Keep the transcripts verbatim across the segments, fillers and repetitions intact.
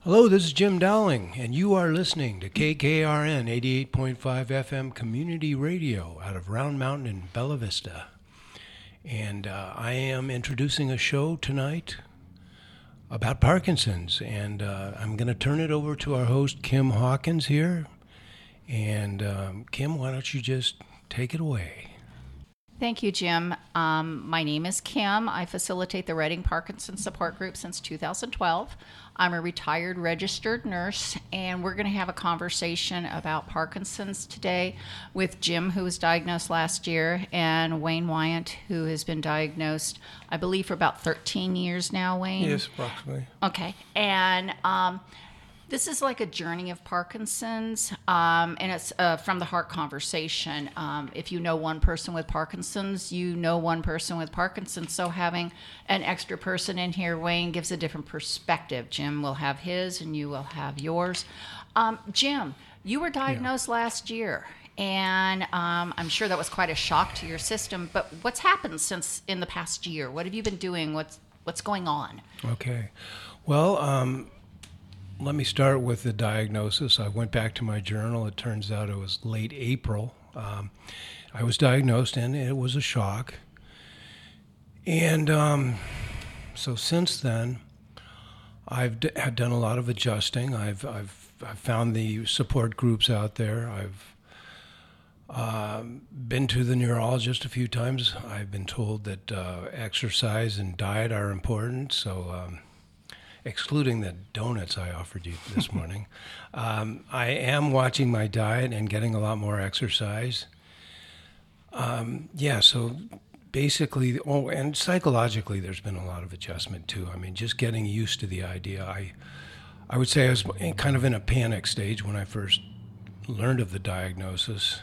Hello, this is Jim Dowling, and you are listening to K K R N eighty-eight point five F M Community Radio out of Round Mountain in Bella Vista. And uh, I am introducing a show tonight about Parkinson's, and uh, I'm going to turn it over to our host, Kim Hawkins, here. And um, Kim, why don't you just take it away? Thank you, Jim. Um, my name is Kim. I facilitate the Reading Parkinson's Support Group since two thousand twelve. I'm a retired registered nurse, and we're going to have a conversation about Parkinson's today with Jim, who was diagnosed last year, and Wayne Wyant, who has been diagnosed, I believe, for about thirteen years now, Wayne? Yes, approximately. Okay. And um, this is like a journey of Parkinson's, um, and it's uh, from the Heart Conversation. Um, if you know one person with Parkinson's, you know one person with Parkinson's. So having an extra person in here, Wayne, gives a different perspective. Jim will have his, and you will have yours. Um, Jim, you were diagnosed yeah. last year, and um, I'm sure that was quite a shock to your system. But what's happened since in the past year? What have you been doing? What's what's going on? Okay. Well, um, let me start with the diagnosis. I went back to my journal. It turns out it was late April. Um, I was diagnosed, and it was a shock. And um, so since then, I've d- have done a lot of adjusting. I've I've I've found the support groups out there. I've um, been to the neurologist a few times. I've been told that uh, exercise and diet are important. So. Um, excluding the donuts I offered you this morning, um, I am watching my diet and getting a lot more exercise. Um, yeah, so basically, oh, and psychologically, there's been a lot of adjustment too. I mean, just getting used to the idea. I, I would say I was kind of in a panic stage when I first learned of the diagnosis.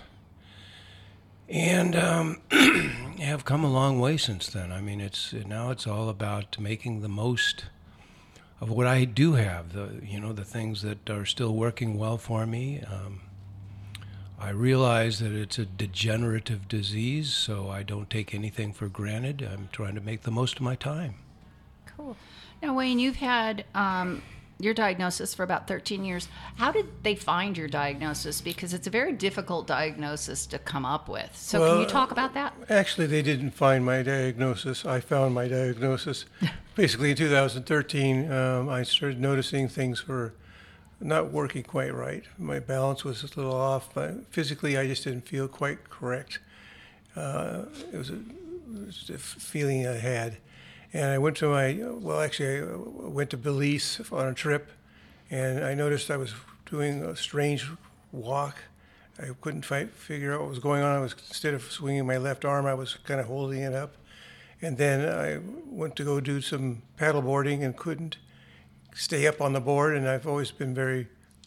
And um, have come a long way since then. I mean, it's now it's all about making the most of what I do have, the you know the things that are still working well for me. Um, I realize that it's a degenerative disease, so I don't take anything for granted. I'm trying to make the most of my time. Cool. Now, Wayne, you've had um, your diagnosis for about thirteen years. How did they find your diagnosis? Because it's a very difficult diagnosis to come up with. So well, can you talk about that? Actually, they didn't find my diagnosis. I found my diagnosis. Basically, in two thousand thirteen, um, I started noticing things were not working quite right. My balance was a little off, but physically, I just didn't feel quite correct. Uh, it, was a, it was a feeling I had. And I went to my, well, actually, I went to Belize on a trip, and I noticed I was doing a strange walk. I couldn't fight, figure out what was going on. I was, instead of swinging my left arm, I was kind of holding it up. And then I went to go do some paddle boarding and couldn't stay up on the board, and I've always been very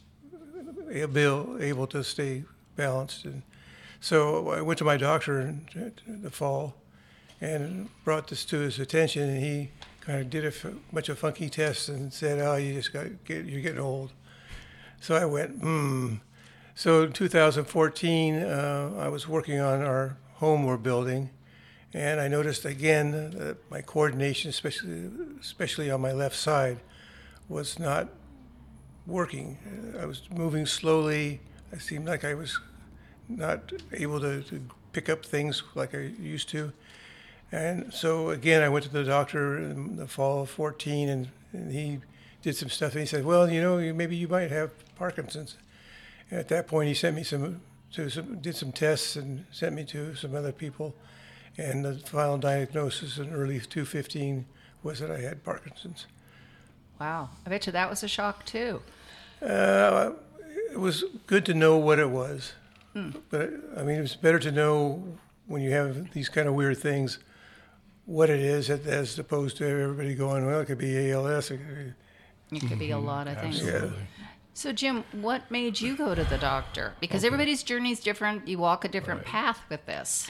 able, able to stay balanced. And so I went to my doctor in the fall and brought this to his attention, and he kind of did a f- bunch of funky tests and said, oh, you just got get, you're getting old. So I went, hmm. So in two thousand fourteen, uh, I was working on our home we're building, and I noticed again that my coordination, especially especially on my left side, was not working. I was moving slowly. I seemed like I was not able to, to pick up things like I used to. And so again, I went to the doctor in the fall of fourteen, and, and he did some stuff, and he said, well, you know, maybe you might have Parkinson's. And at that point, he sent me some, to some, did some tests and sent me to some other people. And the final diagnosis in early two fifteen was that I had Parkinson's. Wow. I bet you that was a shock, too. Uh, it was good to know what it was. Mm. But, I mean, it was better to know when you have these kind of weird things what it is, as opposed to everybody going, well, it could be A L S. It could be, it could be a lot of things. Absolutely. Yeah. So, Jim, what made you go to the doctor? Because okay. everybody's journey is different. You walk a different right. path with this.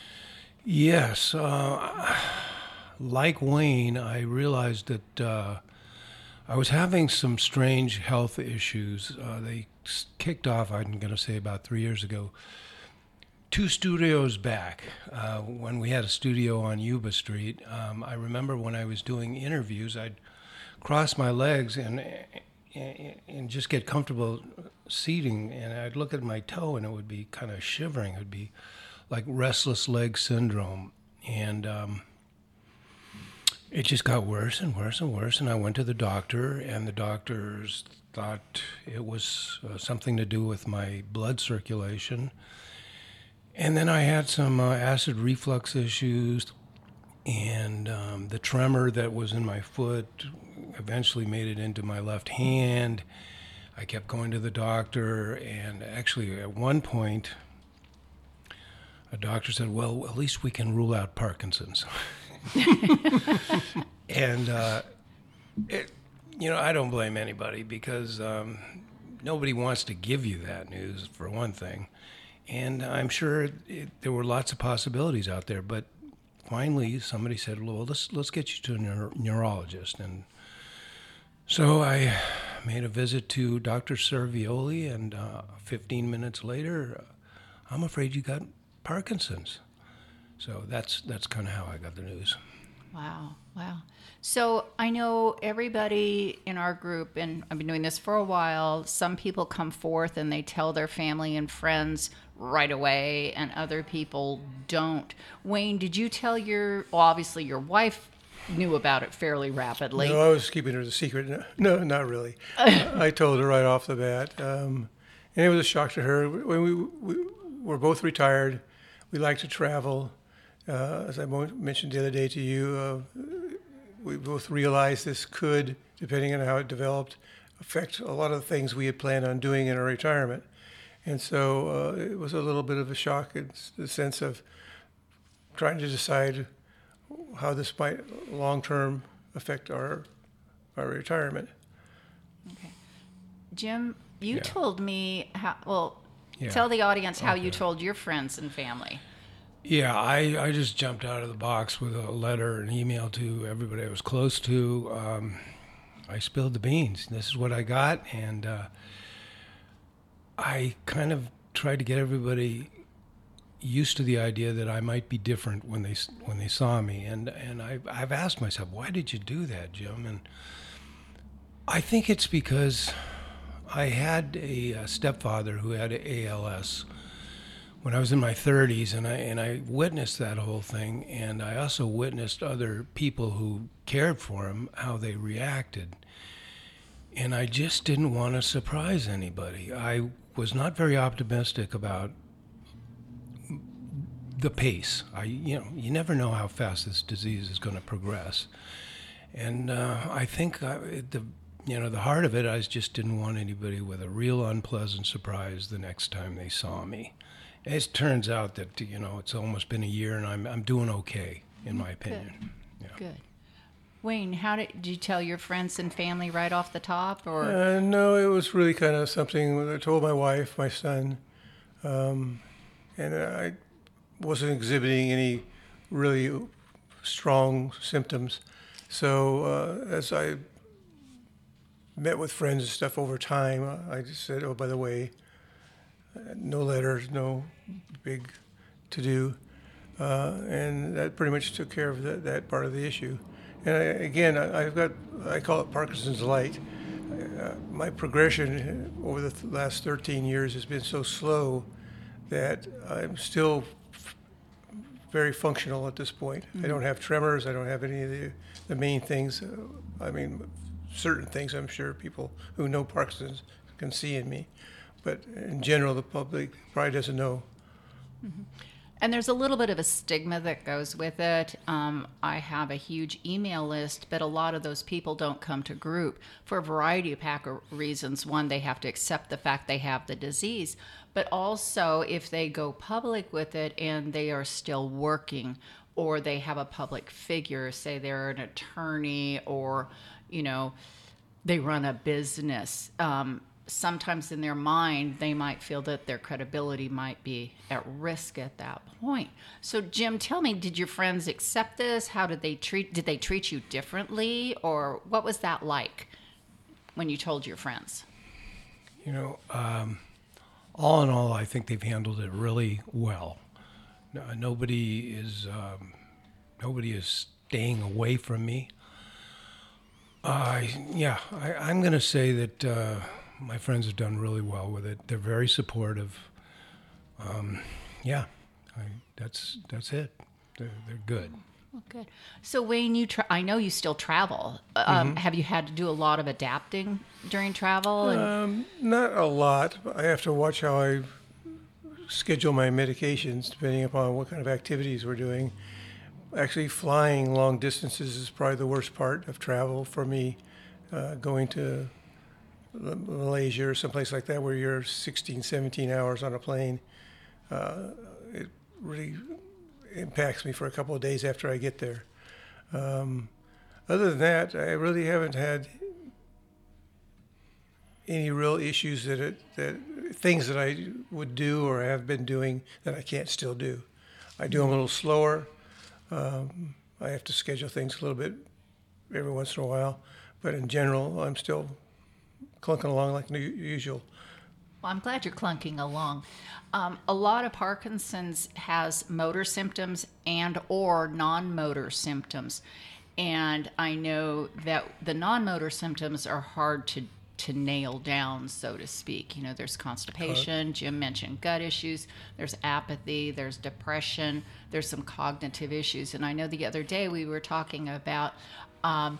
Yes. Uh, like Wayne, I realized that uh, I was having some strange health issues. Uh, they kicked off, I'm going to say, about three years ago. Two studios back, uh, when we had a studio on Yuba Street, um, I remember when I was doing interviews, I'd cross my legs and and, and just get comfortable seating, and I'd look at my toe and it would be kind of shivering. It would be like restless leg syndrome. And um, it just got worse and worse and worse. And I went to the doctor, and the doctors thought it was uh, something to do with my blood circulation. And then I had some uh, acid reflux issues, and um, the tremor that was in my foot eventually made it into my left hand. I kept going to the doctor, and actually at one point, a doctor said, well, at least we can rule out Parkinson's. And, uh, it, you know, I don't blame anybody, because um, nobody wants to give you that news, for one thing. And I'm sure it, there were lots of possibilities out there, but finally somebody said, well, let's, let's get you to a neuro- neurologist. And so I made a visit to Doctor Servioli, and uh, fifteen minutes later, uh, I'm afraid you got Parkinson's. So that's that's kind of how I got the news. Wow, wow. So I know everybody in our group, and I've been doing this for a while, some people come forth and they tell their family and friends right away, and other people don't. Wayne, did you tell your, well, obviously your wife knew about it fairly rapidly. No, I was keeping her the secret. No, no not really. I told her right off the bat. Um, and it was a shock to her. When we, we were both retired, we like to travel. Uh, as I mentioned the other day to you, uh, we both realized this could, depending on how it developed, affect a lot of the things we had planned on doing in our retirement. And so uh, it was a little bit of a shock in the sense of trying to decide how this might long-term affect our our retirement. Okay. Jim, you Yeah. told me how, well, Yeah. tell the audience how you Okay. told your friends and family. Yeah, I, I just jumped out of the box with a letter, an email to everybody I was close to. Um, I spilled the beans. This is what I got, and uh, I kind of tried to get everybody used to the idea that I might be different when they when they saw me, and and I I've asked myself, why did you do that, Jim? And I think it's because I had a, a stepfather who had A L S when I was in my thirties, and I and I witnessed that whole thing, and I also witnessed other people who cared for him, how they reacted. And I just didn't want to surprise anybody. I was not very optimistic about the pace. I, you know, you never know how fast this disease is going to progress. And uh, I think I, the, you know, the heart of it, I just didn't want anybody with a real unpleasant surprise the next time they saw me. It turns out that, you know, it's almost been a year, and I'm I'm doing okay, in my opinion. Yeah. Good. Wayne, how did, did you tell your friends and family right off the top, or? Uh, no, it was really kind of something that I told my wife, my son, um, and I wasn't exhibiting any really strong symptoms. So uh, as I met with friends and stuff over time, I just said, oh, by the way, no letters, no big to-do. Uh, and that pretty much took care of that, that part of the issue. And I, again, I, I've got, I call it Parkinson's light. Uh, my progression over the th- last thirteen years has been so slow that I'm still f- very functional at this point. Mm-hmm. I don't have tremors. I don't have any of the, the main things. Uh, I mean, certain things I'm sure people who know Parkinson's can see in me. But in general, the public probably doesn't know. Mm-hmm. And there's a little bit of a stigma that goes with it. Um, I have a huge email list, but a lot of those people don't come to group for a variety of pack of reasons. One, they have to accept the fact they have the disease, but also if they go public with it and they are still working, or they have a public figure, say they're an attorney, or, you know, they run a business, um, sometimes in their mind, they might feel that their credibility might be at risk at that point. So, Jim, tell me, did your friends accept this? How did they treat, did they treat you differently? Or what was that like when you told your friends? You know, um, all in all, I think they've handled it really well. No, nobody is, um, nobody is staying away from me. I yeah, I, I'm going to say that uh, my friends have done really well with it. They're very supportive. Um, yeah, I, that's that's it. They're, they're good. Well, good. So Wayne, you tra- I know you still travel. Um, Have you had to do a lot of adapting during travel? And, Um, not a lot. But I have to watch how I schedule my medications depending upon what kind of activities we're doing. Actually, flying long distances is probably the worst part of travel for me. Uh, going to La- Malaysia or someplace like that where you're sixteen, seventeen hours on a plane, uh, it really impacts me for a couple of days after I get there. Um, other than that, I really haven't had any real issues that it, that things that I would do or have been doing that I can't still do. I do them a little slower. Um, I have to schedule things a little bit every once in a while, but in general, I'm still clunking along like nu- usual. well, I'm glad you're clunking along. Um, a lot of Parkinson's has motor symptoms and or non-motor symptoms. And I know that the non-motor symptoms are hard to to nail down, so to speak. You know, there's constipation, Jim mentioned gut issues, there's apathy, there's depression, there's some cognitive issues. And I know the other day we were talking about um,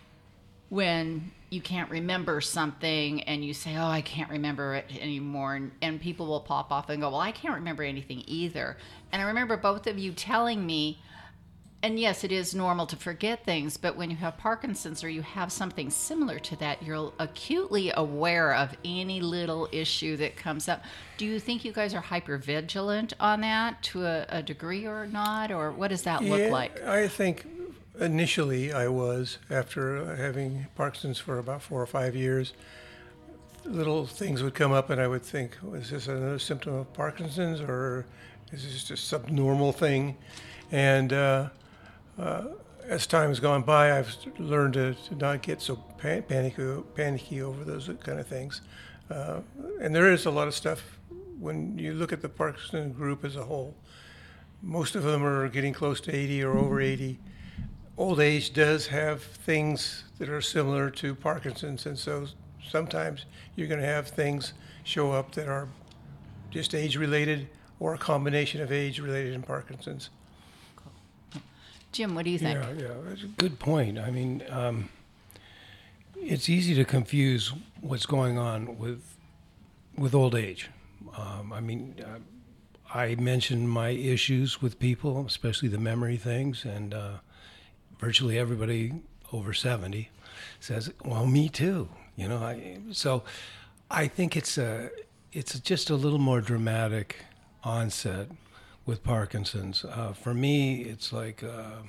when you can't remember something and you say, oh, I can't remember it anymore. And, and people will pop off and go, well, I can't remember anything either. And I remember both of you telling me, and yes, it is normal to forget things, but when you have Parkinson's or you have something similar to that, you're acutely aware of any little issue that comes up. Do you think you guys are hypervigilant on that to a, a degree or not? Or what does that look Yeah, like? I think initially I was, after having Parkinson's for about four or five years, little things would come up and I would think, oh, is this another symptom of Parkinson's or is this just some normal thing? And uh, uh, as time has gone by, I've learned to, to not get so pan- panicky, panicky over those kind of things. Uh, and there is a lot of stuff when you look at the Parkinson group as a whole. Most of them are getting close to eighty or over eighty. Old age does have things that are similar to Parkinson's, and so sometimes you're going to have things show up that are just age-related or a combination of age-related and Parkinson's. Jim, what do you think? Yeah, yeah, that's a good point. I mean, um, it's easy to confuse what's going on with with old age. Um, I mean, uh, I mentioned my issues with people, especially the memory things, and uh, virtually everybody over seventy says, "Well, me too." You know, I, so I think it's a it's just a little more dramatic onset with Parkinson's. Uh, for me, it's like uh,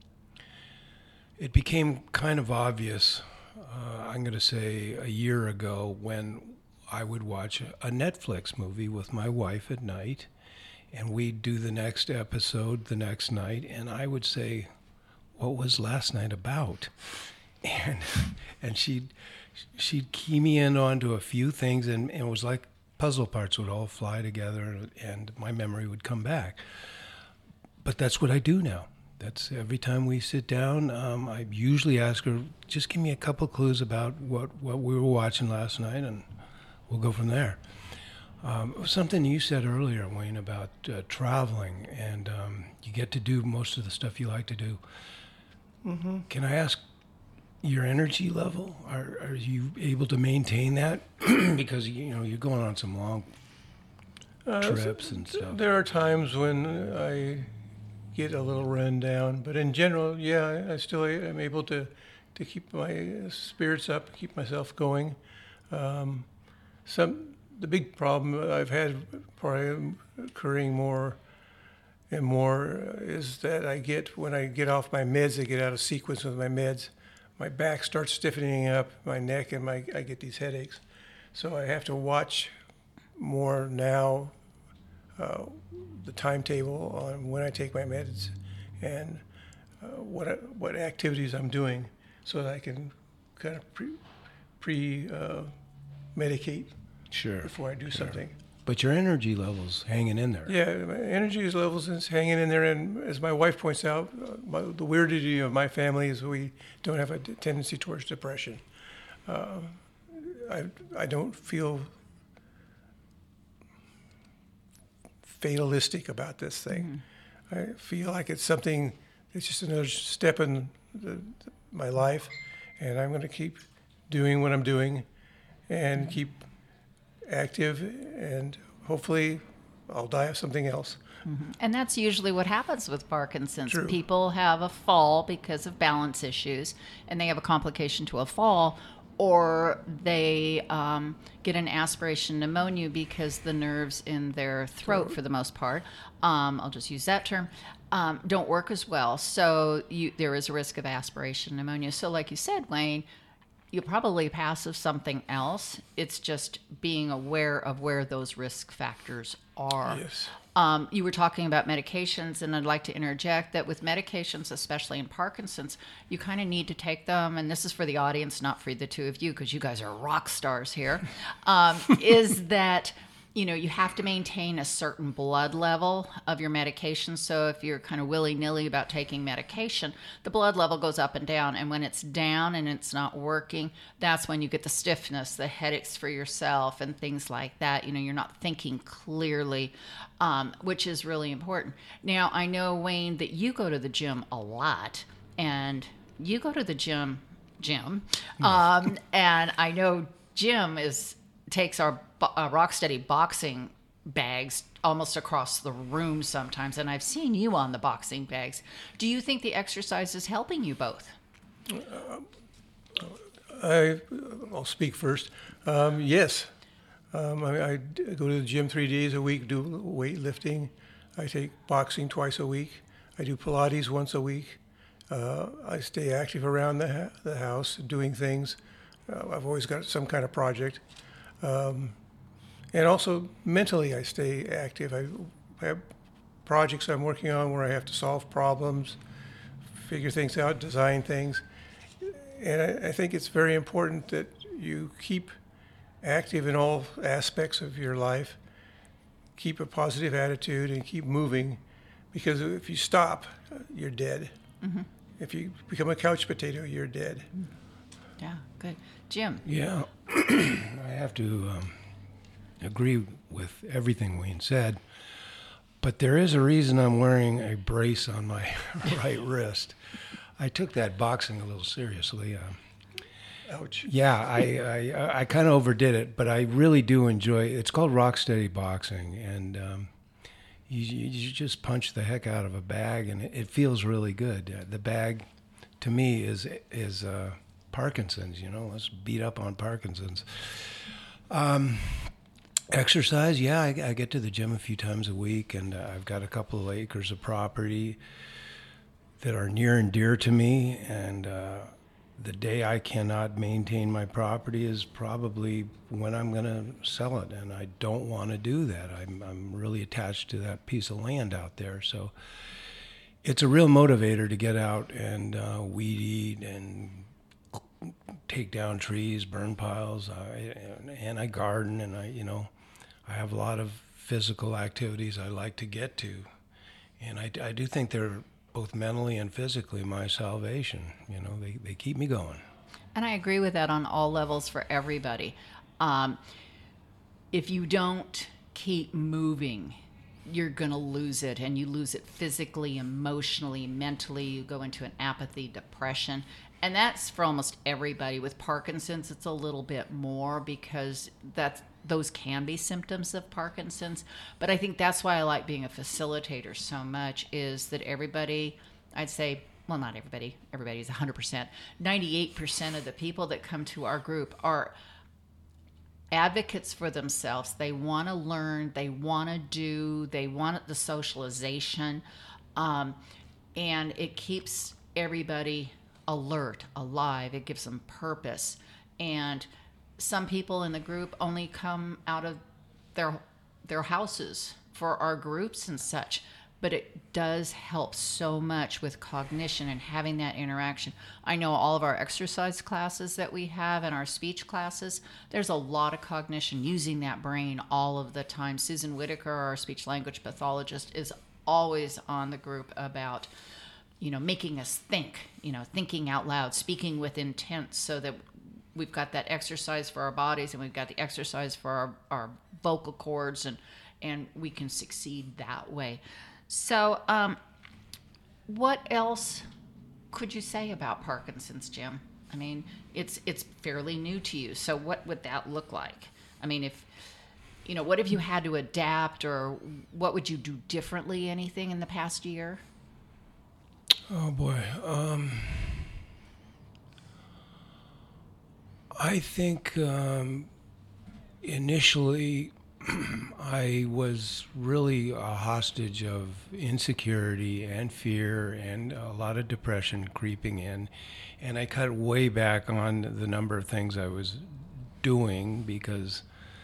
it became kind of obvious. Uh, I'm going to say a year ago when I would watch a Netflix movie with my wife at night, and we'd do the next episode the next night, and I would say, "What was last night about?" And and she'd she'd key me in onto a few things, and, and it was like puzzle parts would all fly together, and my memory would come back. But that's what I do now. That's every time we sit down, um, I usually ask her, just give me a couple clues about what, what we were watching last night, and we'll go from there. Um, it was something you said earlier, Wayne, about uh, traveling, and um, you get to do most of the stuff you like to do. Mm-hmm. Can I ask your energy level? Are, are you able to maintain that? Because, you know, you're going on some long Uh, trips and stuff. There are times when I get a little run down, but in general, yeah, I still am able to, to keep my spirits up, keep myself going. Um, some the big problem I've had probably occurring more and more is that I get when I get off my meds, I get out of sequence with my meds. My back starts stiffening up, my neck, and my I get these headaches. So I have to watch more now uh, the timetable on when I take my meds and uh, what what activities I'm doing, so that I can kind of pre pre uh, medicate Sure. before I do sure. something. but your energy level's hanging in there. Yeah, my energy levels is hanging in there, and as my wife points out, uh, my, the weirdity of my family is we don't have a t- tendency towards depression. Uh, I I don't feel fatalistic about this thing. Mm-hmm. I feel like it's something. It's just another step in the, my life, and I'm going to keep doing what I'm doing, and mm-hmm. keep active, and hopefully I'll die of something else. Mm-hmm. And that's usually what happens with Parkinson's. True. People have a fall because of balance issues, and they have a complication to a fall, or they um, get an aspiration pneumonia because the nerves in their throat, for the most part, um, I'll just use that term, um, don't work as well. So you, there is a risk of aspiration pneumonia. So like you said, Wayne, you'll probably pass of something else. It's just being aware of where those risk factors are. Yes. Um, you were talking about medications, and I'd like to interject that with medications, especially in Parkinson's, you kind of need to take them, and this is for the audience, not for the two of you, because you guys are rock stars here, um, is that, you know, you have to maintain a certain blood level of your medication. So if you're kind of willy-nilly about taking medication, the blood level goes up and down. And when it's down and it's not working, that's when you get the stiffness, the headaches for yourself and things like that. You know, you're not thinking clearly, um, which is really important. Now, I know, Wayne, that you go to the gym a lot, and you go to the gym, Jim. Um, and I know Jim is takes our uh, Rocksteady boxing bags almost across the room sometimes, and I've seen you on the boxing bags. Do you think the exercise is helping you both? Uh, I, I'll speak first. Um, yes. Um, I, I go to the gym three days a week, do weightlifting. I take boxing twice a week. I do Pilates once a week. Uh, I stay active around the, ha- the house doing things. Uh, I've always got some kind of project. Um, and also mentally, I stay active. I have projects I'm working on where I have to solve problems, figure things out, design things. And I, I think it's very important that you keep active in all aspects of your life, keep a positive attitude, and keep moving. Because if you stop, you're dead. Mm-hmm. If you become a couch potato, you're dead. Yeah, good. Jim? Yeah, I have to um, agree with everything Wayne said, but there is a reason I'm wearing a brace on my right wrist. I took that boxing a little seriously. Uh, Ouch. Yeah, I, I, I kind of overdid it, but I really do enjoy it. It's called Rocksteady Boxing, and um, you, you just punch the heck out of a bag, and it, it feels really good. Uh, the bag, to me, is is... Uh, Parkinson's, you know, let's beat up on Parkinson's. Um, exercise, yeah, I, I get to the gym a few times a week, and uh, I've got a couple of acres of property that are near and dear to me, and uh, the day I cannot maintain my property is probably when I'm going to sell it, and I don't want to do that. I'm, I'm really attached to that piece of land out there, so it's a real motivator to get out and uh, weed eat and take down trees, burn piles, I, and I garden, and I, you know, I have a lot of physical activities I like to get to, and I, I do think they're both mentally and physically my salvation. You know, they, they keep me going. And I agree with that on all levels for everybody. Um, if you don't keep moving, you're going to lose it, and you lose it physically, emotionally, mentally. You go into an apathy, depression. And that's for almost everybody. With Parkinson's, it's a little bit more because that's, those can be symptoms of Parkinson's. But I think that's why I like being a facilitator so much, is that everybody, I'd say, well, not everybody, everybody's one hundred percent. ninety-eight percent of the people that come to our group are advocates for themselves. They want to learn, they want to do, they want the socialization. Um, and it keeps everybody alert, alive. It gives them purpose. And some people in the group only come out of their their houses for our groups and such. but it does help so much with cognition and having that interaction. I know all of our exercise classes that we have and our speech classes, there's a lot of cognition using that brain all of the time. Susan Whitaker, our speech language pathologist, is always on the group about, you know, making us think, you know, thinking out loud, speaking with intent, so that we've got that exercise for our bodies and we've got the exercise for our, our vocal cords, and, and we can succeed that way. So, um, what else could you say about Parkinson's, Jim? I mean, it's it's fairly new to you. So, what would that look like? I mean, if you know, what have you had to adapt, or what would you do differently? Anything in the past year? Oh boy, um, I think um, initially. I was really a hostage of insecurity and fear and a lot of depression creeping in. And I cut way back on the number of things I was doing because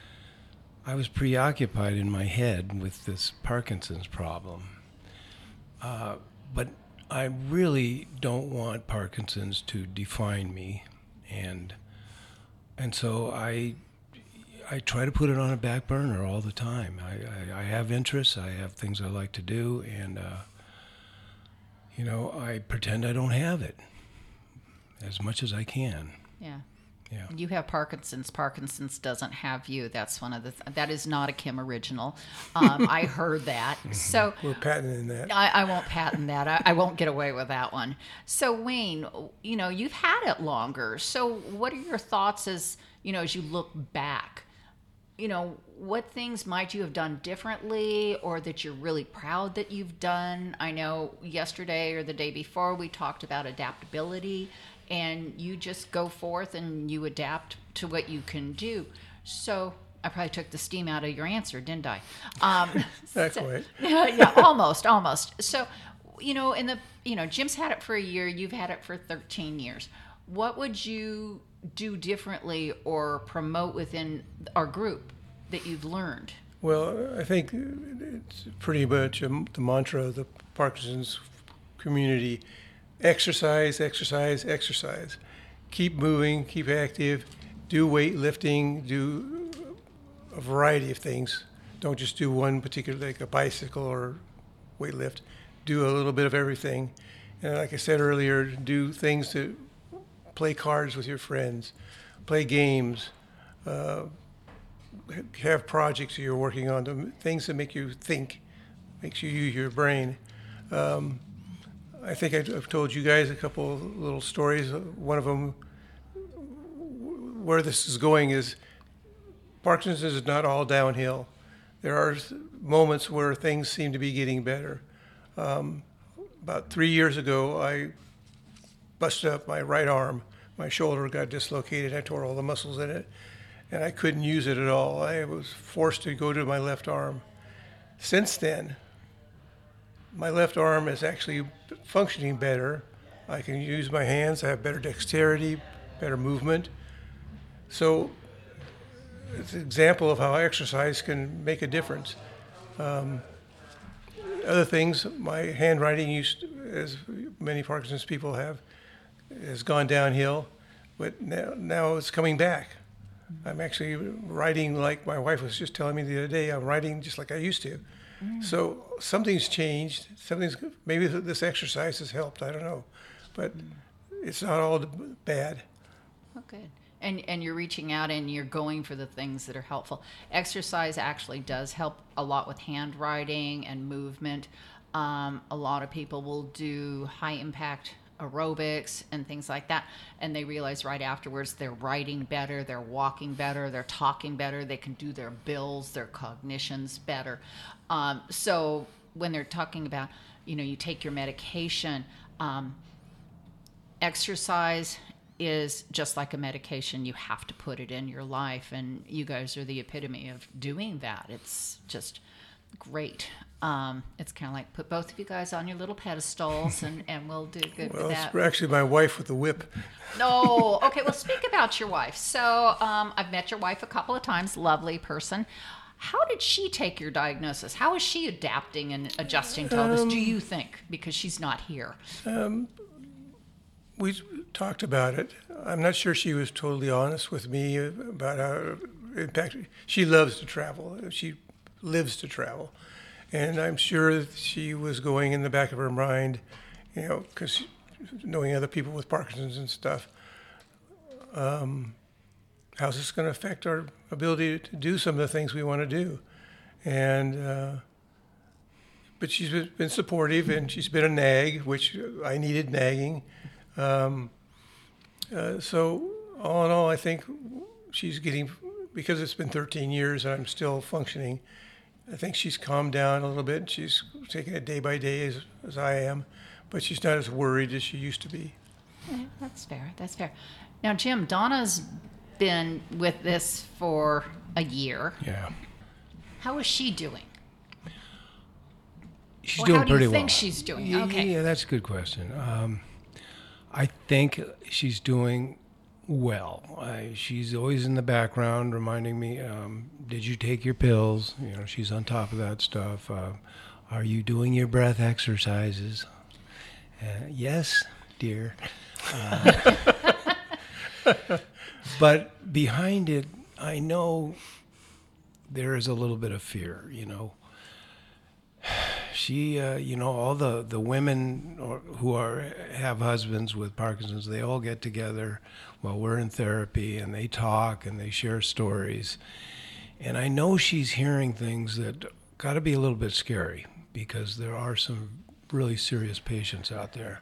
I was preoccupied in my head with this Parkinson's problem. Uh, but I really don't want Parkinson's to define me. And, and so I I try to put it on a back burner all the time. I, I, I have interests, I have things I like to do, and, uh, you know, I pretend I don't have it as much as I can. Yeah. Yeah. You have Parkinson's. Parkinson's doesn't have you. That's one of the, th- that is not a Kim original. Um, I heard that. So We're patenting that. I, I won't patent that. I, I won't get away with that one. So Wayne, you know, you've had it longer. So what are your thoughts as, you know, as you look back? You know, what things might you have done differently, or that you're really proud that you've done? I know yesterday or the day before we talked about adaptability, and you just go forth and you adapt to what you can do. So I probably took the steam out of your answer, didn't I? Um, Not so- quite. yeah, almost, almost. So, you know, in the, you know, Jim's had it for a year, you've had it for thirteen years. What would you do differently or promote within our group that you've learned? Well, I think it's pretty much a, the mantra of the Parkinson's community: exercise, exercise, exercise. Keep moving, keep active, do weightlifting, do a variety of things. Don't just do one particular, like a bicycle or weightlift. Do a little bit of everything. And like I said earlier, do things to play cards with your friends, play games, uh, have projects that you're working on, things that make you think, makes you use your brain. Um, I think I've told you guys a couple little stories. One of them, where this is going, is Parkinson's is not all downhill. There are moments where things seem to be getting better. Um, about three years ago, I busted up my right arm. My shoulder got dislocated. I tore all the muscles in it, and I couldn't use it at all. I was forced to go to my left arm. Since then, my left arm is actually functioning better. I can use my hands. I have better dexterity, better movement. So it's an example of how exercise can make a difference. Um, other things, my handwriting, used, as many Parkinson's people have, has gone downhill, but now, now it's coming back. I'm actually writing like my wife was just telling me the other day. I'm writing just like I used to. Mm. So something's changed. Something's maybe this exercise has helped. I don't know, but mm. it's not all bad. Oh, good. And and you're reaching out and you're going for the things that are helpful. Exercise actually does help a lot with handwriting and movement. Um, a lot of people will do high impact aerobics and things like that, and they realize right afterwards they're writing better, they're walking better, they're talking better, they can do their bills, their cognitions better. Um, so when they're talking about, you know, you take your medication, um, exercise is just like a medication. You have to put it in your life, and you guys are the epitome of doing that. It's just great. Um, it's kind of like put both of you guys on your little pedestals, and, and we'll do good Well, with that. it's actually my wife with the whip. No, okay. Well, speak about your wife. So um, I've met your wife a couple of times. Lovely person. How did she take your diagnosis? How is she adapting and adjusting to all this, do you think? Because she's not here. We talked about it. I'm not sure she was totally honest with me about how, in fact, she loves to travel. She lives to travel. And I'm sure that she was going in the back of her mind, you know, because knowing other people with Parkinson's and stuff, um, how's this going to affect our ability to do some of the things we want to do? And, uh, but she's been supportive, and she's been a nag, which I needed nagging. Um, uh, so all in all, I think she's getting, because it's been thirteen years and I'm still functioning, I think she's calmed down a little bit. She's taking it day by day as, as I am, but she's not as worried as she used to be. Yeah, that's fair. That's fair. Now, Jim, Donna's been with this for a year. Yeah. How is she doing? She's Or doing how do you pretty think well. she's doing? Yeah, Okay. Yeah, that's a good question. Um, I think she's doing well. I, she's always in the background reminding me, um, did you take your pills? You know, she's on top of that stuff. Uh, are you doing your breath exercises? Uh, yes, dear. Uh, but behind it, I know there is a little bit of fear, you know. She, uh, you know, all the, the women or, who are have husbands with Parkinson's, they all get together while we're in therapy, and they talk and they share stories. And I know she's hearing things that got to be a little bit scary, because there are some really serious patients out there.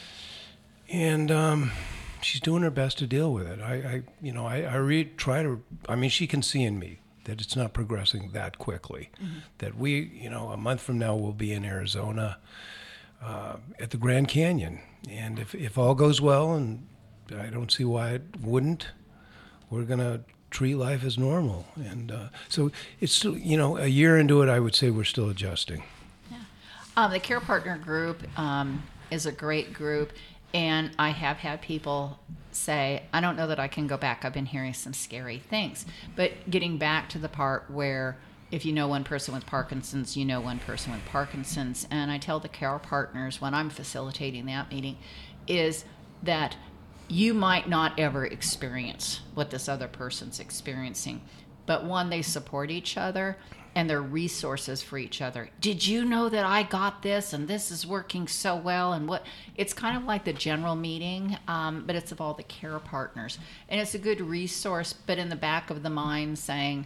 And um, she's doing her best to deal with it. I, I you know, I, I re- try to, I mean, she can see in me that it's not progressing that quickly. Mm-hmm. That we, you know, a month from now we'll be in Arizona uh, at the Grand Canyon. And if, if all goes well, and I don't see why it wouldn't, we're going to treat life as normal. And uh, so it's still, you know, a year into it, I would say we're still adjusting. Yeah. Um, the Care Partner group um, is a great group. And I have had people say, I don't know that I can go back. I've been hearing some scary things. But getting back to the part where if you know one person with Parkinson's, you know one person with Parkinson's. And I tell the Care Partners when I'm facilitating that meeting is that you might not ever experience what this other person's experiencing. But one, they support each other, and they're resources for each other. Did you know that I got this and this is working so well? And what it's kind of like the general meeting, um, but it's of all the care partners. And it's a good resource, but in the back of the mind saying,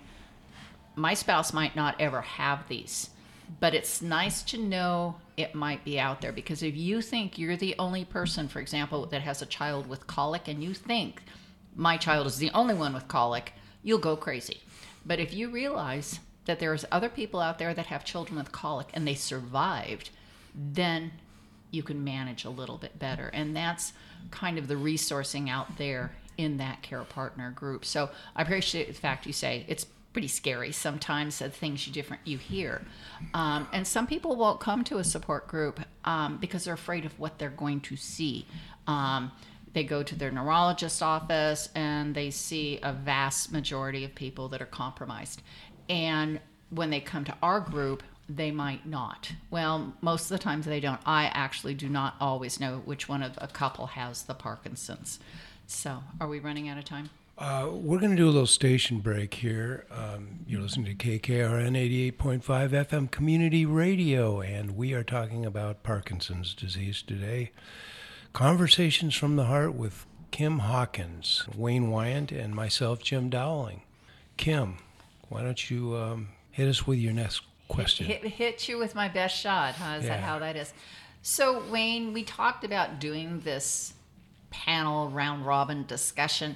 my spouse might not ever have these, but it's nice to know it might be out there. Because if you think you're the only person, for example, that has a child with colic, and you think my child is the only one with colic, you'll go crazy. But if you realize that there's other people out there that have children with colic and they survived, then you can manage a little bit better. And that's kind of the resourcing out there in that Care Partner group. So I appreciate the fact you say it's pretty scary sometimes, the things you different you hear. Um, and some people won't come to a support group um, because they're afraid of what they're going to see. Um, They go to their neurologist's office and they see a vast majority of people that are compromised. And when they come to our group, they might not. Well, most of the times they don't. I actually do not always know which one of a couple has the Parkinson's. So are we running out of time? Uh, we're going to do a little station break here. Um, you're listening to K K R N eighty-eight point five F M Community Radio, and we are talking about Parkinson's disease today. Conversations from the Heart with Kim Hawkins, Wayne Wyant, and myself, Jim Dowling. Kim, why don't you um, hit us with your next question? Hit, hit you with my best shot, huh? Is Yeah. that how that is? So, Wayne, we talked about doing this panel round robin discussion,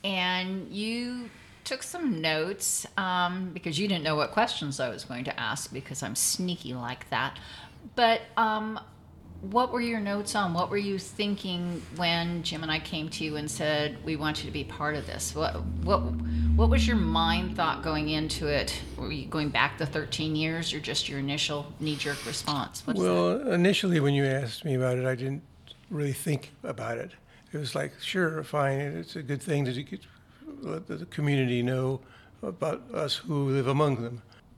and you took some notes um, because you didn't know what questions I was going to ask because I'm sneaky like that. But um, what were your notes on? What were you thinking when Jim and I came to you and said, we want you to be part of this? What what what was your mind thought going into it? Were you going back the thirteen years or just your initial knee-jerk response? What is that? Well, initially when you asked me about it, I didn't really think about it. It was like, sure, fine, it's a good thing to get, let the community know about us who live among them.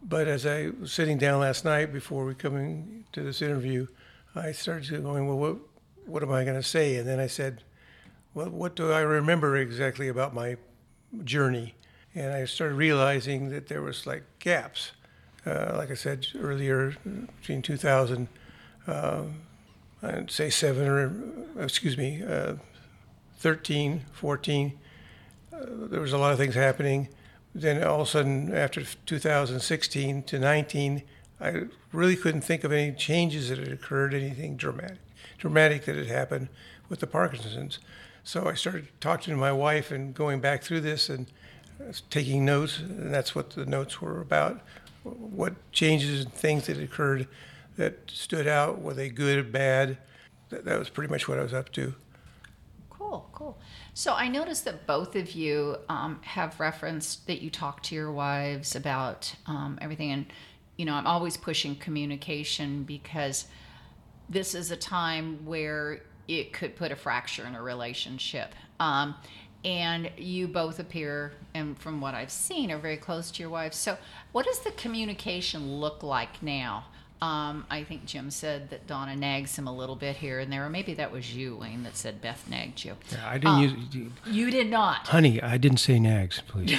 But as I was sitting down last night before we coming to this interview, I started going, well, what, what am I going to say? And then I said, well, what do I remember exactly about my journey? And I started realizing that there was like gaps. Uh, like I said earlier, between two thousand, uh, I'd say seven or, excuse me, uh, thirteen, fourteen, uh, there was a lot of things happening. Then all of a sudden, after two thousand sixteen to nineteen, I really couldn't think of any changes that had occurred, anything dramatic, dramatic that had happened with the Parkinson's. So I started talking to my wife and going back through this and uh, taking notes, and that's what the notes were about. What changes and things that occurred that stood out, were they good or bad? That, that was pretty much what I was up to. Cool, cool. So I noticed that both of you um, have referenced that you talk to your wives about um, everything. And, you know, I'm always pushing communication because this is a time where it could put a fracture in a relationship. Um, and you both appear, and from what I've seen, are very close to your wives. So what does the communication look like now? Um, I think Jim said that Donna nags him a little bit here and there, or maybe that was you, Wayne, that said Beth nagged you. Yeah, I didn't Uh, use, You did not. honey, I didn't say nags, please.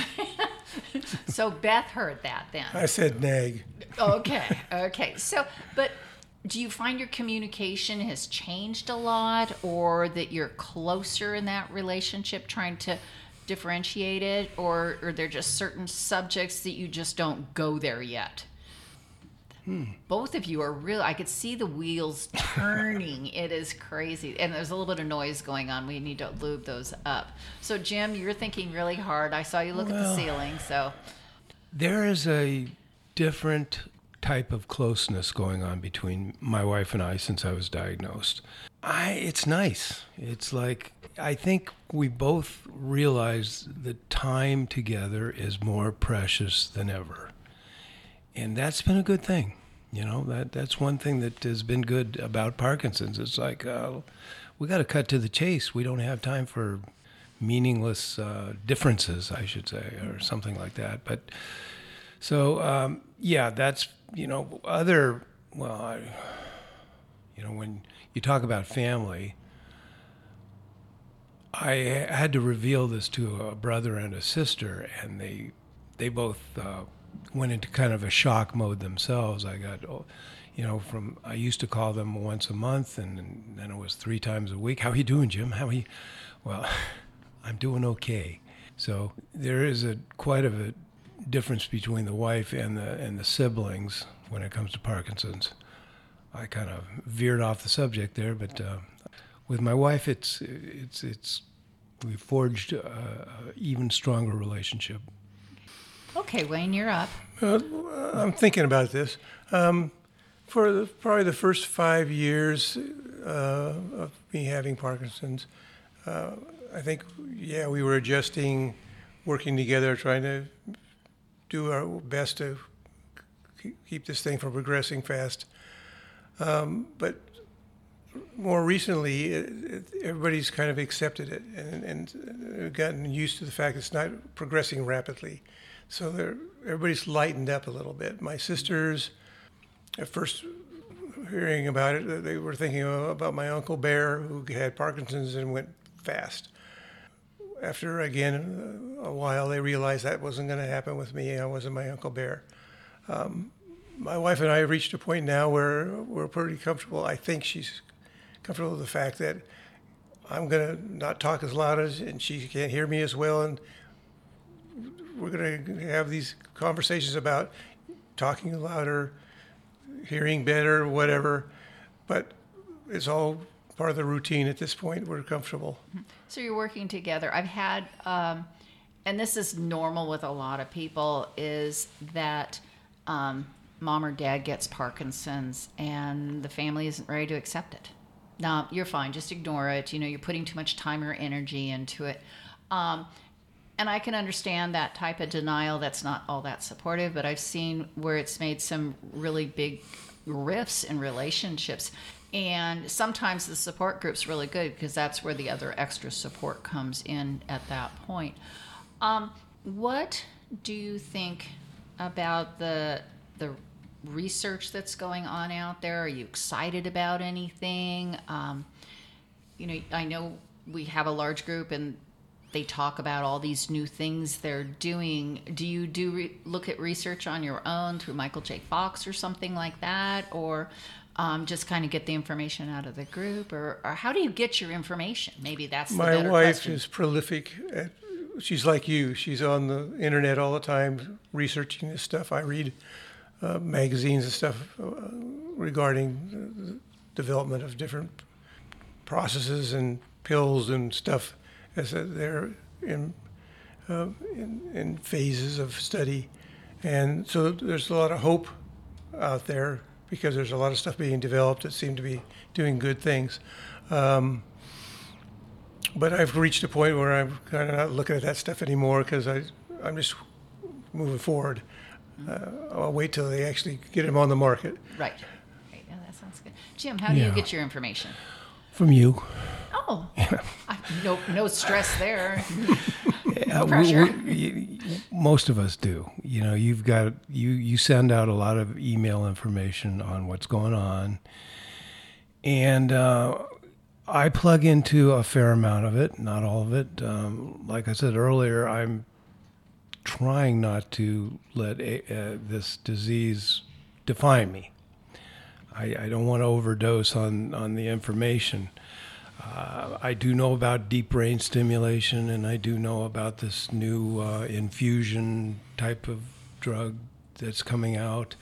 So Beth heard that then. I said nag. Okay, okay. So, but do you find your communication has changed a lot, or that you're closer in that relationship trying to differentiate it, or are there just certain subjects that you just don't go there yet? Hmm. Both of you are really, I could see the wheels turning. It is crazy. And there's a little bit of noise going on. We need to lube those up. So, Jim, you're thinking really hard. I saw you look at the Well, ceiling, so. There is a different type of closeness going on between my wife and I since I was diagnosed. I, it's nice. It's like, I think we both realize that time together is more precious than ever. And that's been a good thing. You know, that that's one thing that has been good about Parkinson's. It's like, uh, we got to cut to the chase. We don't have time for meaningless uh, differences, I should say, or something like that. But so, um, yeah, that's, you know, other, well, I, you know, when you talk about family, I had to reveal this to a brother and a sister, and they, they both, uh, went into kind of a shock mode themselves. I got, you know, from, I used to call them once a month, and then it was three times a week. How are you doing, Jim? How are you? Well, I'm doing okay. So there is a quite of a difference between the wife and the and the siblings when it comes to Parkinson's. I kind of veered off the subject there, but uh, with my wife, it's it's it's we forged a, a even stronger relationship. Okay, Wayne, you're up. Uh, I'm thinking about this. Um, for the, probably the first five years uh, of me having Parkinson's, uh, I think, yeah, we were adjusting, working together, trying to do our best to keep this thing from progressing fast. Um, but more recently, it, it, everybody's kind of accepted it and, and gotten used to the fact it's not progressing rapidly. So they're, everybody's lightened up a little bit. My sisters, at first hearing about it, they were thinking about my Uncle Bear, who had Parkinson's and went fast. After, again, a while, they realized that wasn't going to happen with me. I wasn't my Uncle Bear. Um, my wife and I have reached a point now where we're pretty comfortable. I think she's comfortable with the fact that I'm going to not talk as loud as, and she can't hear me as well, and we're going to have these conversations about talking louder, hearing better, whatever. But it's all part of the routine at this point. We're comfortable. So you're working together. I've had, um, and this is normal with a lot of people, is that um, mom or dad gets Parkinson's and the family isn't ready to accept it. No, you're fine. Just ignore it. You know, you're putting too much time or energy into it. Um, And I can understand that type of denial. That's not all that supportive, but I've seen where it's made some really big rifts in relationships. And sometimes the support group's really good because that's where the other extra support comes in at that point. Um, what do you think about the the research that's going on out there? Are you excited about anything? Um, you know, I know we have a large group and they talk about all these new things they're doing. Do you do re- look at research on your own through Michael J. Fox or something like that, or um, just kind of get the information out of the group, or, or how do you get your information? Maybe that's the My better wife question. is prolific. At, she's like you. She's on the internet all the time researching this stuff. I read uh, magazines and stuff uh, regarding the development of different processes and pills and stuff as they're in, uh, in in phases of study. And so there's a lot of hope out there because there's a lot of stuff being developed that seem to be doing good things. Um, but I've reached a point where I'm kind of not looking at that stuff anymore because I I'm just moving forward. Uh, I'll wait till they actually get them on the market. Right. Right. Yeah, that sounds good. Jim, how do you Yeah. get your information? From you. Oh, I, no, no stress there. Yeah, No we- pressure. we- y- most of us do. You know, you've got you you send out a lot of email information on what's going on, and uh, I plug into a fair amount of it, not all of it. Um, like I said earlier, I'm trying not to let a, uh, this disease define me. I, I don't want to overdose on, on the information. Uh, I do know about deep brain stimulation, and I do know about this new uh, infusion type of drug that's coming out.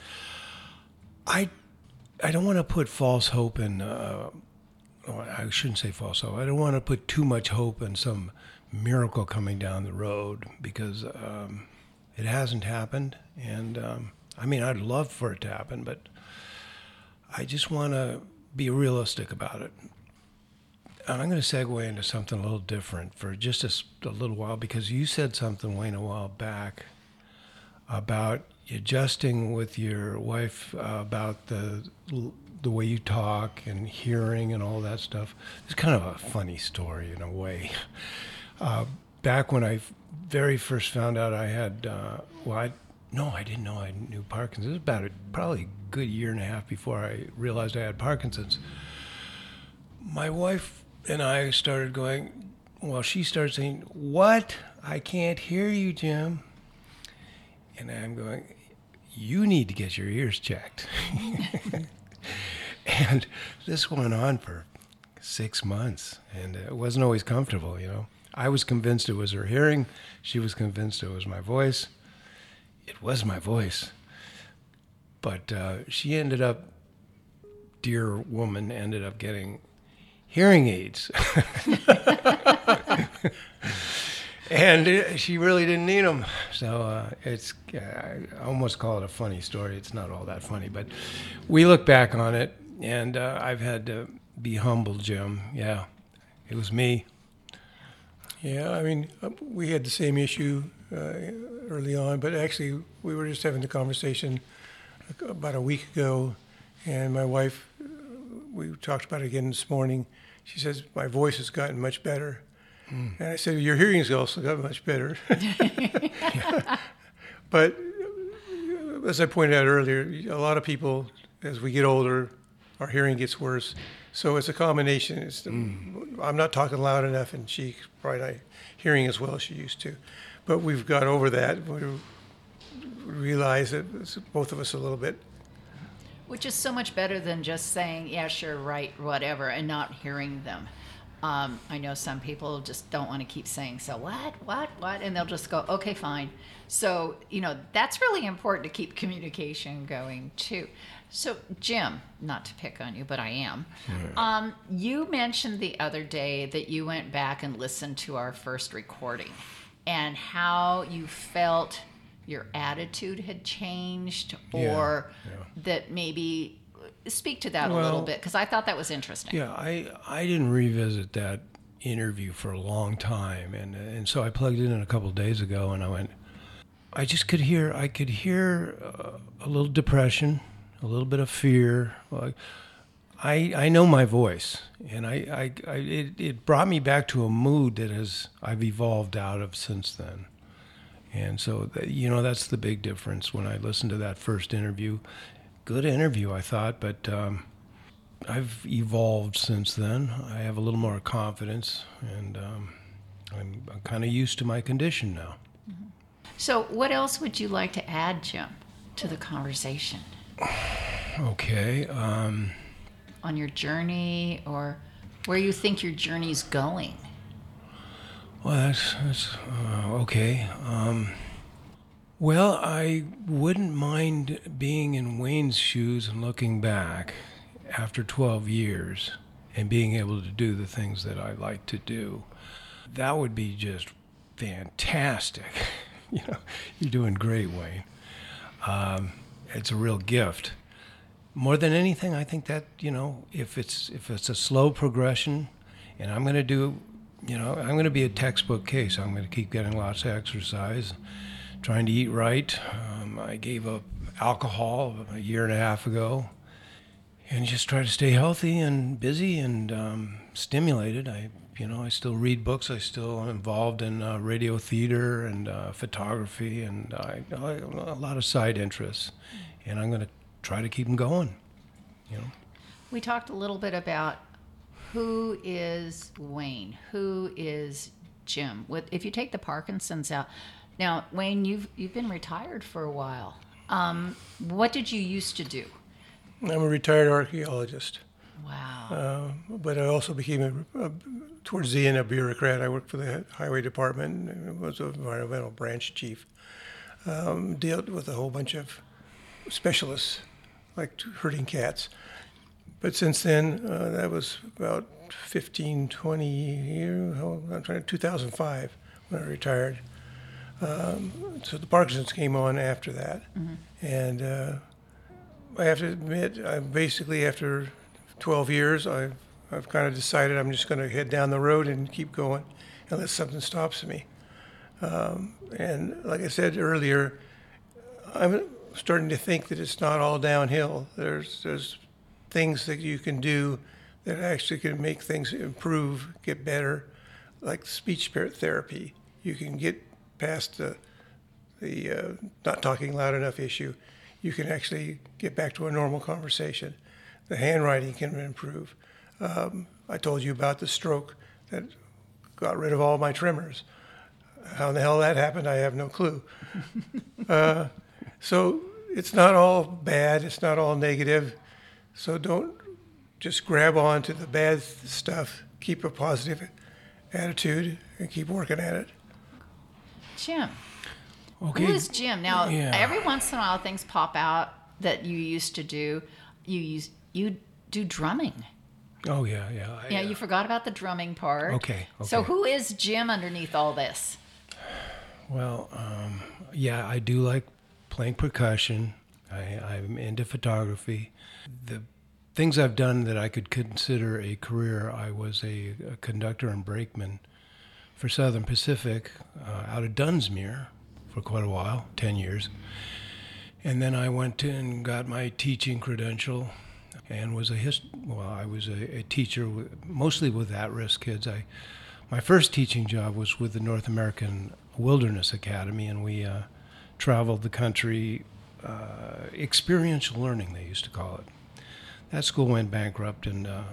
I, I don't want to put false hope in, uh, or I shouldn't say false hope. I don't want to put too much hope in some miracle coming down the road because um, it hasn't happened. And um, I mean, I'd love for it to happen, but I just want to be realistic about it. And I'm going to segue into something a little different for just a, s- a little while because you said something, Wayne, a while back about adjusting with your wife uh, about the the way you talk and hearing and all that stuff. It's kind of a funny story in a way. Uh, back when I f- very first found out I had, uh, well, I, no, I didn't know I knew Parkinson's. It was about a, probably a good year and a half before I realized I had Parkinson's. My wife and I started going, well, she started saying, "What? I can't hear you, Jim." And I'm going, "You need to get your ears checked." And this went on for six months, and it wasn't always comfortable, you know. I was convinced it was her hearing. She was convinced it was my voice. It was my voice. But uh, she ended up, dear woman, ended up getting hearing aids. And it, she really didn't need them. So uh, it's, uh, I almost call it a funny story. It's not all that funny, but we look back on it, and uh, I've had to be humble, Jim. Yeah, it was me. Yeah, I mean, uh, we had the same issue uh, early on, but actually, we were just having the conversation about a week ago, and my wife, uh, we talked about it again this morning. She says, my voice has gotten much better. Mm. And I said, your hearing's also got much better. But uh, as I pointed out earlier, a lot of people, as we get older, our hearing gets worse. So it's a combination. It's the, mm. I'm not talking loud enough, and she's probably not hearing as well as she used to. But we've got over that. We realize that it's both of us a little bit. Which is so much better than just saying, yeah, sure, right, whatever, and not hearing them. Um, I know some people just don't want to keep saying, so what, what, what, and they'll just go, okay, fine. So, you know, that's really important to keep communication going, too. So, Jim, not to pick on you, but I am. Right. Um, you mentioned the other day that you went back and listened to our first recording and how you felt your attitude had changed, or yeah, yeah. that maybe speak to that well, a little bit, because I thought that was interesting. Yeah, I, I didn't revisit that interview for a long time, and and so I plugged it in a couple of days ago, and I went, I just could hear, I could hear uh, a little depression, a little bit of fear. Like, I I know my voice, and I, I, I it, it brought me back to a mood that has I've evolved out of since then. And so, that, you know, that's the big difference when I listened to that first interview. Good interview, I thought, but um, I've evolved since then. I have a little more confidence, and um, I'm, I'm kind of used to my condition now. So, what else would you like to add, Jim, to the conversation Okay. Um, on your journey or where you think your journey's going? well, that's, that's uh, okay. Um, well, I wouldn't mind being in Wayne's shoes and looking back after twelve years and being able to do the things that I like to do. That would be just fantastic. You know, you're doing great, Wayne. Um, it's a real gift. More than anything, I think that, you know, if it's if it's a slow progression, and I'm going to do, you know, I'm going to be a textbook case. I'm going to keep getting lots of exercise, trying to eat right. Um, I gave up alcohol a year and a half ago, and just try to stay healthy and busy and um, stimulated. I, you know, I still read books. I still am involved in uh, radio theater and uh, photography, and I, I, a lot of side interests. And I'm going to try to keep them going. You know. We talked a little bit about who is Wayne, who is Jim. With if you take the Parkinson's out, now Wayne, you've you've been retired for a while. Um, what did you used to do? I'm a retired archaeologist, Wow. uh, but I also became, a, a, towards the end, a bureaucrat. I worked for the highway department and was an environmental branch chief. Um, dealt with a whole bunch of specialists, like herding cats. But since then, uh, that was about fifteen, twenty years, I'm trying, two thousand five when I retired. Um, so the Parkinson's came on after that. Mm-hmm. And uh, I have to admit, I basically, after twelve years, I've, I've kind of decided I'm just going to head down the road and keep going unless something stops me. Um, and like I said earlier, I'm starting to think that it's not all downhill. There's there's things that you can do that actually can make things improve, get better, like speech therapy. You can get past the the uh, not talking loud enough issue. You can actually get back to a normal conversation. The handwriting can improve. Um, I told you about the stroke that got rid of all my tremors. How in the hell that happened, I have no clue. uh, so it's not all bad. It's not all negative. So don't just grab on to the bad stuff. Keep a positive attitude and keep working at it. Jim. Okay. Who is Jim? Now, Yeah. every once in a while, things pop out that you used to do. You use you do drumming. Oh yeah, yeah. I, Yeah, uh, you forgot about the drumming part. Okay, So okay. who is Jim underneath all this? Well, um, yeah, I do like playing percussion. I, I'm into photography. The things I've done that I could consider a career, I was a, a conductor and brakeman for Southern Pacific uh, out of Dunsmuir for quite a while, ten years. And then I went and got my teaching credential and was a hist- well, I was a, a teacher with, mostly with at-risk kids. I my first teaching job was with the North American Wilderness Academy, and we uh, traveled the country, uh, experiential learning they used to call it. That school went bankrupt, and uh,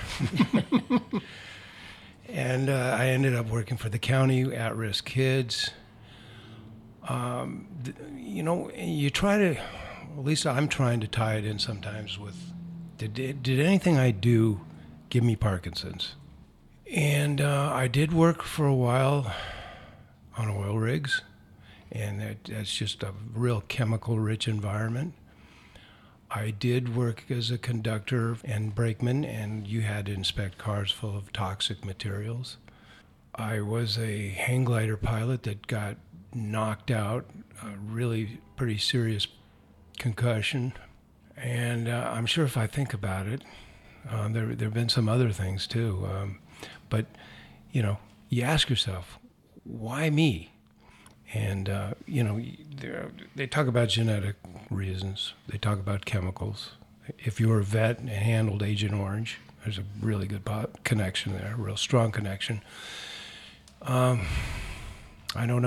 and uh, I ended up working for the county at-risk kids. Um, th- you know, you try to, at least I'm trying to tie it in sometimes with, did, did anything I do give me Parkinson's? And uh, I did work for a while on oil rigs, and that, that's just a real chemical-rich environment. I did work as a conductor and brakeman, and you had to inspect cars full of toxic materials. I was a hang glider pilot that got knocked out, a really pretty serious concussion. And uh, I'm sure if I think about it, uh, there there have been some other things too. Um, but, you know, you ask yourself, why me? And, uh, you know, they talk about genetic reasons. They talk about chemicals. If you're a vet and handled Agent Orange, there's a really good connection there, a real strong connection. Um, I don't know.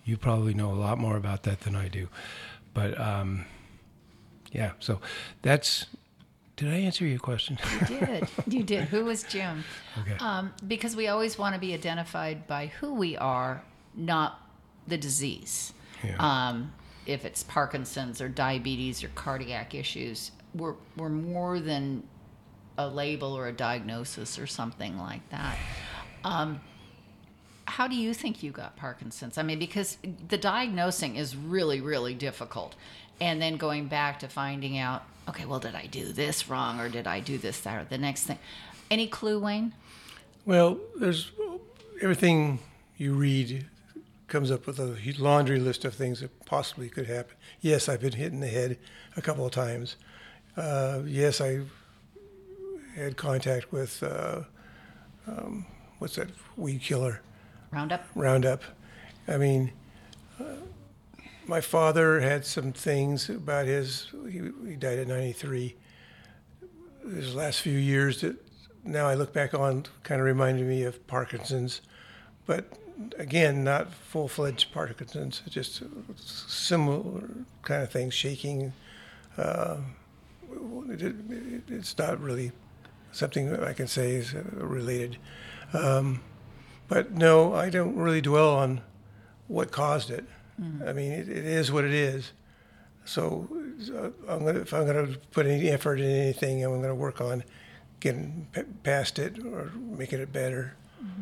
you probably know a lot more about that than I do. But um, yeah, so that's. Did I answer your question? You did. You did. Who was Jim? Okay. Um, because we always want to be identified by who we are, not the disease. Yeah. Um, if it's Parkinson's or diabetes or cardiac issues, we're we're more than a label or a diagnosis or something like that. Um, how do you think you got Parkinson's? I mean, because the diagnosing is really, really difficult. And then going back to finding out, okay, well, did I do this wrong or did I do this, that, or the next thing? Any clue, Wayne? Well, there's everything you read comes up with a laundry list of things that possibly could happen. Yes, I've been hit in the head a couple of times. Uh, yes, I had contact with, uh, um, what's that weed killer? Roundup? Roundup. I mean, uh, my father had some things about his, he, he died at ninety-three. His last few years that now I look back on kind of reminded me of Parkinson's. But again, not full-fledged Parkinson's, just similar kind of things, shaking. Uh, it, it, it's not really something that I can say is related. Um, but no, I don't really dwell on what caused it. Mm. I mean, it, it is what it is. So uh, I'm gonna, if I'm going to put any effort in anything, I'm going to work on getting p- past it or making it better. Mm-hmm.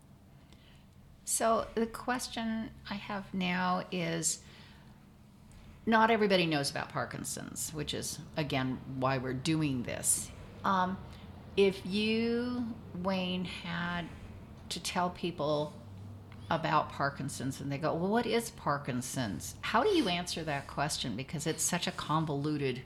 So the question I have now is, not everybody knows about Parkinson's, which is, again, why we're doing this. Um, if you, Wayne, had to tell people about Parkinson's and they go, well, what is Parkinson's? How do you answer that question? Because it's such a convoluted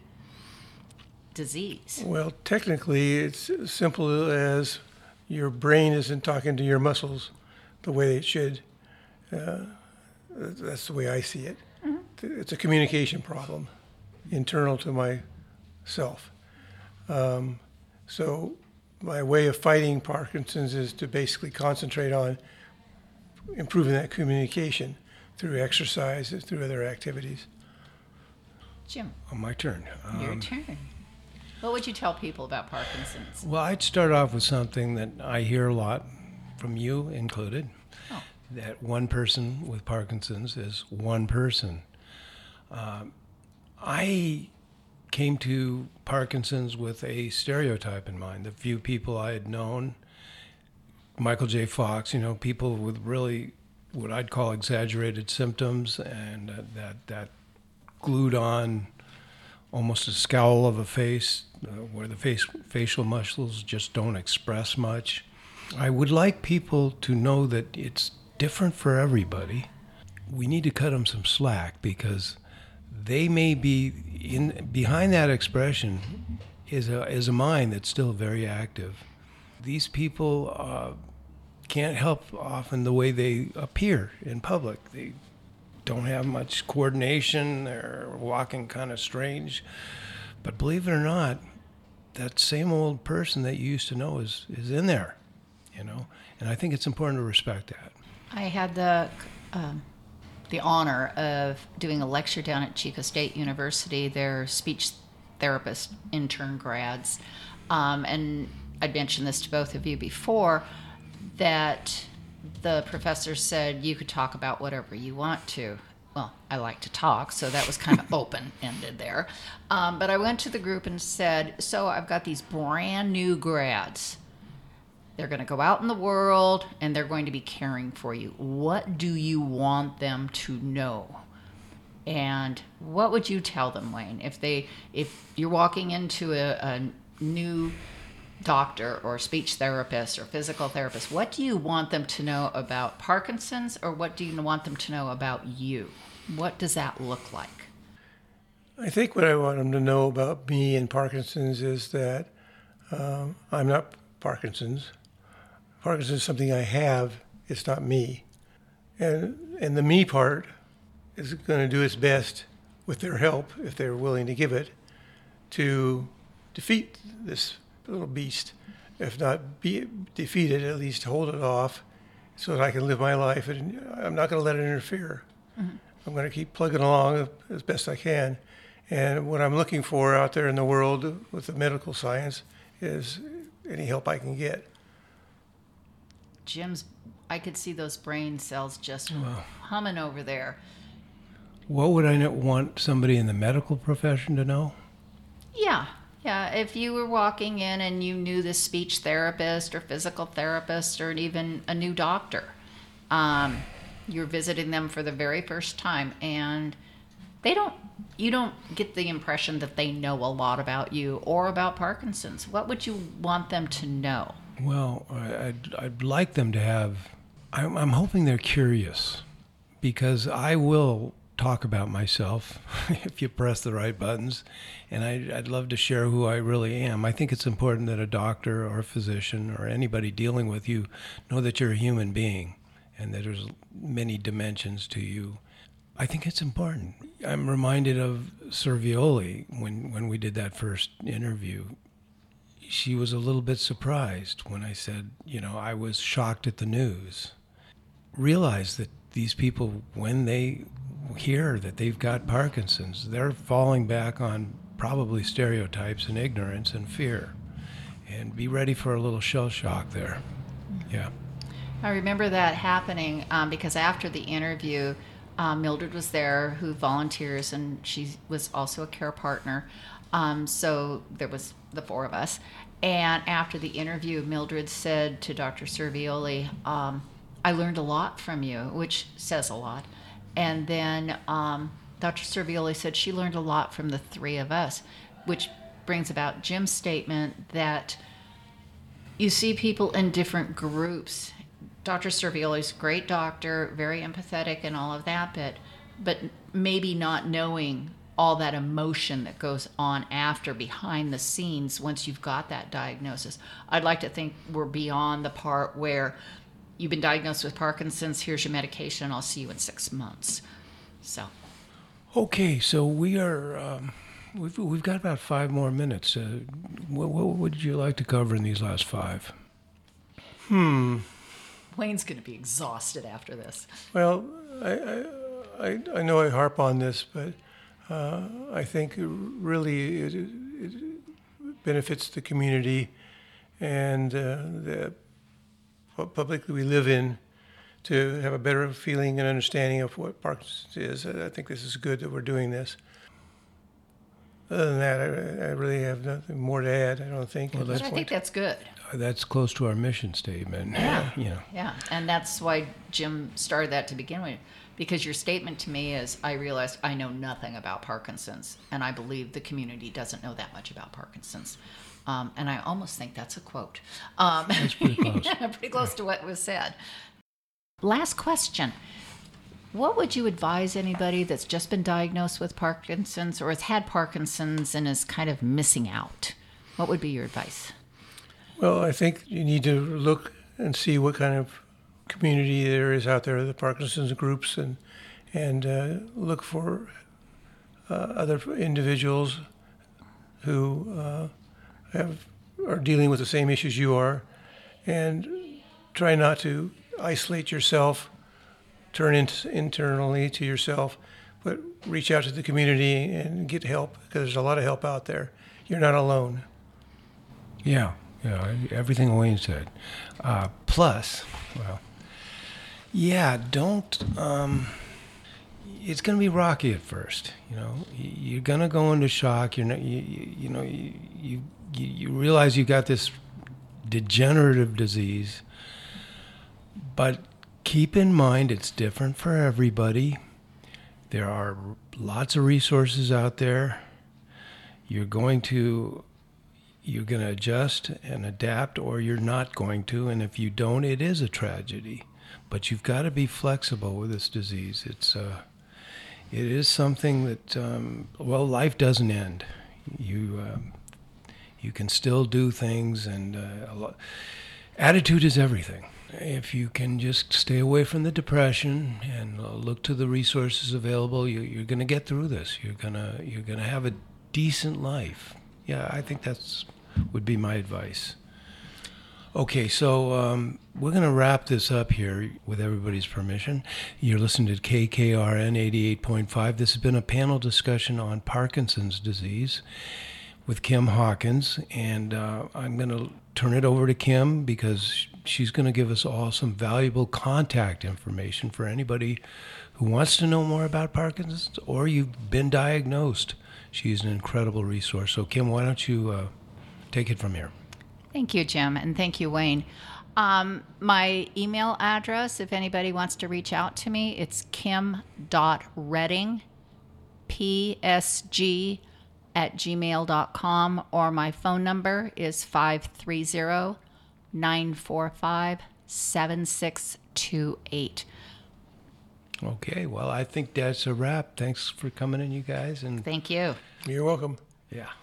disease. Well, technically, it's as simple as your brain isn't talking to your muscles the way it should. Uh, that's the way I see it. Mm-hmm. It's a communication problem internal to myself. Um, so my way of fighting Parkinson's is to basically concentrate on improving that communication through exercise and through other activities. Jim. Oh, my turn. Your Um, turn. What would you tell people about Parkinson's? Well, I'd start off with something that I hear a lot, from you included, Oh. that one person with Parkinson's is one person. Um, I came to Parkinson's with a stereotype in mind. The few people I had known, Michael J. Fox, you know, people with really what I'd call exaggerated symptoms and uh, that that glued on almost a scowl of a face uh, where the face facial muscles just don't express much. I would like people to know that it's different for everybody. We need to cut them some slack because they may be in behind that expression is a is a mind that's still very active. These people uh, can't help often the way they appear in public. They don't have much coordination. They're walking kind of strange. But believe it or not, that same old person that you used to know is, is in there, you know. And I think it's important to respect that. I had the um, the honor of doing a lecture down at Chico State University, their speech therapist intern grads. Um, and I'd mentioned this to both of you before, that the professor said you could talk about whatever you want to. Well, I like to talk, so that was kind of open-ended there. Um, but I went to the group and said, so I've got these brand new grads. They're going to go out in the world, and they're going to be caring for you. What do you want them to know? And what would you tell them, Wayne, if they, if you're walking into a, a new doctor or speech therapist or physical therapist, what do you want them to know about Parkinson's, or what do you want them to know about you? What does that look like? I think what I want them to know about me and Parkinson's is that um, I'm not Parkinson's. Parkinson's is something I have, it's not me. And, and the me part is going to do its best with their help, if they're willing to give it, to defeat this little beast. If not be defeated, at least hold it off so that I can live my life, and I'm not going to let it interfere. I'm going to keep plugging along as best I can. And what I'm looking for out there in the world with the medical science is any help I can get. Jim's, I could see those brain cells just humming over there. What would I not want somebody in the medical profession to know? Yeah. Yeah. If you were walking in and you knew this speech therapist or physical therapist or even a new doctor, um, you're visiting them for the very first time and they don't, you don't get the impression that they know a lot about you or about Parkinson's. What would you want them to know? Well, I- I'd, I'd like them to have, I'm, I'm hoping they're curious, because I will talk about myself if you press the right buttons, and I, I'd love to share who I really am. I think it's important that a doctor or a physician or anybody dealing with you know that you're a human being and that there's many dimensions to you. I think it's important. I'm reminded of Servioli when, when we did that first interview. She was a little bit surprised when I said, you know, I was shocked at the news. Realize that these people, when they hear that they've got Parkinson's, they're falling back on probably stereotypes and ignorance and fear. And be ready for a little shell shock there. Yeah. I remember that happening um, because after the interview, uh, Mildred was there, who volunteers, and she was also a care partner. Um, so there was the four of us. And after the interview, Mildred said to Doctor Servioli, um, I learned a lot from you, which says a lot. And then um, Doctor Servioli said she learned a lot from the three of us, which brings about Jim's statement that you see people in different groups. Doctor Servioli's a great doctor, very empathetic and all of that, but but maybe not knowing all that emotion that goes on after, behind the scenes, once you've got that diagnosis. I'd like to think we're beyond the part where you've been diagnosed with Parkinson's, here's your medication, I'll see you in six months. So. Okay, so we are, um, we've, we've got about five more minutes. Uh, what, what would you like to cover in these last five? Hmm. Wayne's going to be exhausted after this. Well, I, I, I, I know I harp on this, but uh, I think really it, it benefits the community and uh, the public that we live in to have a better feeling and understanding of what Parkinson's is. I think this is good that we're doing this. Other than that, I, I really have nothing more to add, I don't think. Well, at But this I point. think that's good. That's close to our mission statement. Yeah. You know. Yeah, and that's why Jim started that to begin with, because your statement to me is, I realized I know nothing about Parkinson's, and I believe the community doesn't know that much about Parkinson's. Um, and I almost think that's a quote. Um, That's pretty close. pretty close to what was said. Last question. What would you advise anybody that's just been diagnosed with Parkinson's or has had Parkinson's and is kind of missing out? What would be your advice? Well, I think you need to look and see what kind of community there is out there, the Parkinson's groups, and and uh, look for uh, other individuals who uh, have are dealing with the same issues you are, and try not to isolate yourself, turn in, internally to yourself, but reach out to the community and get help, because there's a lot of help out there. You're not alone. Yeah, yeah, everything Wayne said. Uh, plus, well, yeah, don't, um, it's going to be rocky at first, you know. You're going to go into shock. You're not, you, you, you know, you, you, you realize you got this degenerative disease, but keep in mind it's different for everybody. There are lots of resources out there. You're going to you're going to adjust and adapt, or you're not going to, and if you don't, it is a tragedy. But you've got to be flexible with this disease. It's uh, it is something that um, well, life doesn't end. You um, you can still do things, and uh, a lot, attitude is everything. If you can just stay away from the depression and uh, look to the resources available, you, you're going to get through this. You're gonna you're gonna have a decent life. Yeah, I think that's would be my advice. Okay, so um, we're going to wrap this up here with everybody's permission. You're listening to K K R N eighty-eight point five. This has been a panel discussion on Parkinson's disease with Kim Hawkins, and uh, I'm going to turn it over to Kim because she's going to give us all some valuable contact information for anybody who wants to know more about Parkinson's or you've been diagnosed. She's an incredible resource. So, Kim, why don't you uh, take it from here? Thank you, Jim, and thank you, Wayne. Um, my email address, if anybody wants to reach out to me, it's kim.redding, P S G, at gmail dot com, or my phone number is five three zero, nine four five, seven six two eight. Okay, well, I think that's a wrap. Thanks for coming in, you guys. And Thank you. You're welcome. yeah.